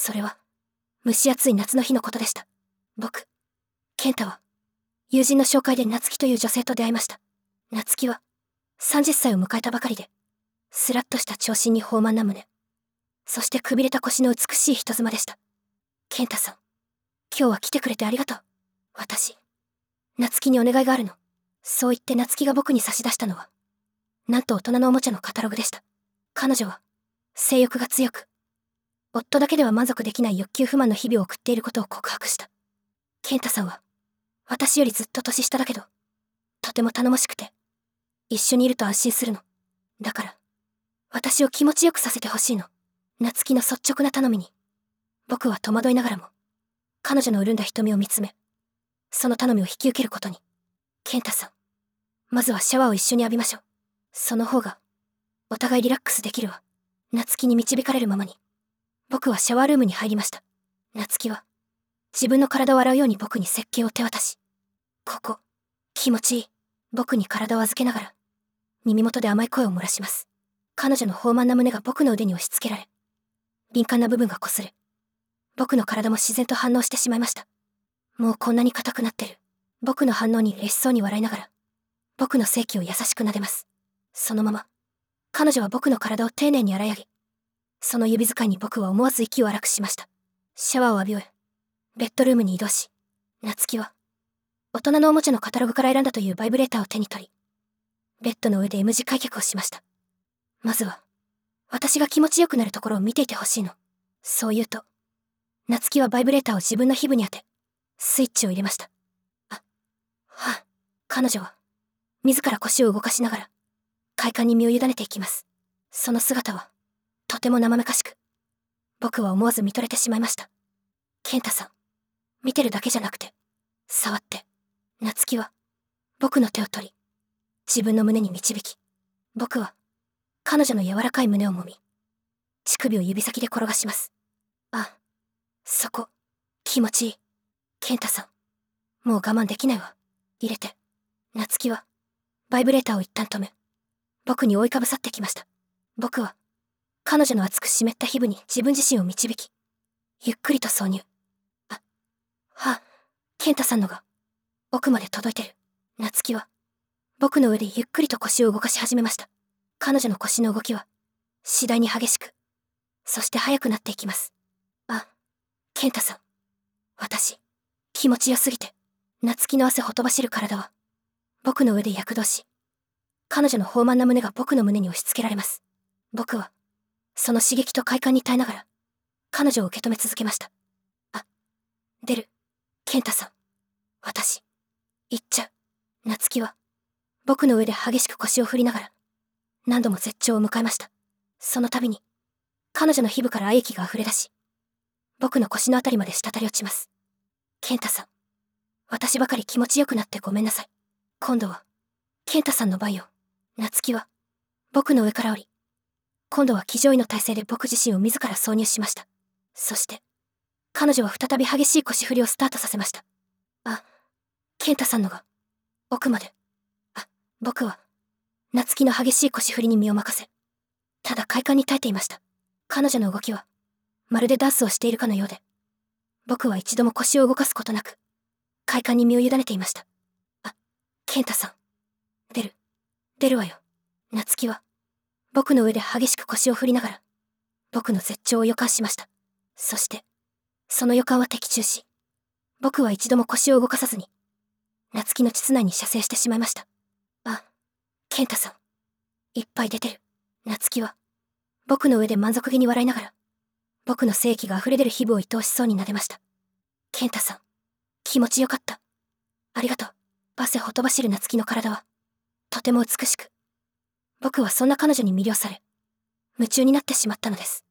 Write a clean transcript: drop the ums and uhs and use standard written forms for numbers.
それは、蒸し暑い夏の日のことでした。僕、健太は、友人の紹介で夏希という女性と出会いました。夏希は、30歳を迎えたばかりで、スラッとした長身に豊満な胸、そしてくびれた腰の美しい人妻でした。健太さん、今日は来てくれてありがとう。私、夏希にお願いがあるの。そう言って夏希が僕に差し出したのは、なんと大人のおもちゃのカタログでした。彼女は、性欲が強く、夫だけでは満足できない欲求不満の日々を送っていることを告白した。健太さんは、私よりずっと年下だけど、とても頼もしくて、一緒にいると安心するの。だから、私を気持ちよくさせてほしいの。夏希の率直な頼みに、僕は戸惑いながらも、彼女の潤んだ瞳を見つめ、その頼みを引き受けることに。健太さん、まずはシャワーを一緒に浴びましょう。その方が、お互いリラックスできるわ。夏希に導かれるままに、僕はシャワールームに入りました。夏希は、自分の体を洗うように僕に石鹸を手渡し、ここ、気持ちいい。僕に体を預けながら、耳元で甘い声を漏らします。彼女の豊満な胸が僕の腕に押し付けられ、敏感な部分が擦れ、僕の体も自然と反応してしまいました。もうこんなに硬くなってる。僕の反応に嬉しそうに笑いながら、僕の性器を優しく撫でます。そのまま、彼女は僕の体を丁寧に洗い上げ、その指遣いに僕は思わず息を荒くしました。シャワーを浴び終え、ベッドルームに移動し、夏希は、大人のおもちゃのカタログから選んだというバイブレーターを手に取り、ベッドの上で M 字開脚をしました。まずは、私が気持ちよくなるところを見ていてほしいの。そう言うと、夏希はバイブレーターを自分の皮膚に当て、スイッチを入れました。彼女は、自ら腰を動かしながら、快感に身を委ねていきます。その姿は、とても生めかしく、僕は思わず見とれてしまいました。健太さん、見てるだけじゃなくて、触って、夏希は、僕の手を取り、自分の胸に導き、僕は、彼女の柔らかい胸を揉み、乳首を指先で転がします。そこ、気持ちいい。健太さん、もう我慢できないわ。入れて。夏希は、バイブレーターを一旦止め、僕に覆いかぶさってきました。僕は、彼女の熱く湿った皮膚に自分自身を導き、ゆっくりと挿入。健太さんのが、奥まで届いてる。夏希は、僕の上でゆっくりと腰を動かし始めました。彼女の腰の動きは、次第に激しく、そして速くなっていきます。健太さん。私、気持ちよすぎて、夏希の汗ほとばしる体は、僕の上で躍動し、彼女の豊満な胸が僕の胸に押し付けられます。僕は、その刺激と快感に耐えながら、彼女を受け止め続けました。出る、健太さん。私、行っちゃう。夏希は、僕の上で激しく腰を振りながら、何度も絶頂を迎えました。その度に、彼女の皮膚から愛液が溢れ出し、僕の腰のあたりまで滴り落ちます。健太さん、私ばかり気持ちよくなってごめんなさい。今度は、健太さんの番よ。夏希は、僕の上から降り、今度は騎乗位の体勢で僕自身を自ら挿入しました。そして、彼女は再び激しい腰振りをスタートさせました。健太さんのが、奥まで。僕は、夏希の激しい腰振りに身を任せ、ただ快感に耐えていました。彼女の動きは、まるでダンスをしているかのようで、僕は一度も腰を動かすことなく、快感に身を委ねていました。健太さん。出るわよ。夏希は、僕の上で激しく腰を振りながら、僕の絶頂を予感しました。そして、その予感は的中し、僕は一度も腰を動かさずに、夏希の膣内に射精してしまいました。健太さん。いっぱい出てる。夏希は、僕の上で満足げに笑いながら、僕の精液が溢れ出る皮膚を愛おしそうに撫でました。健太さん。気持ちよかった。ありがとう。汗ほとばしる夏希の体は、とても美しく、僕はそんな彼女に魅了され、夢中になってしまったのです。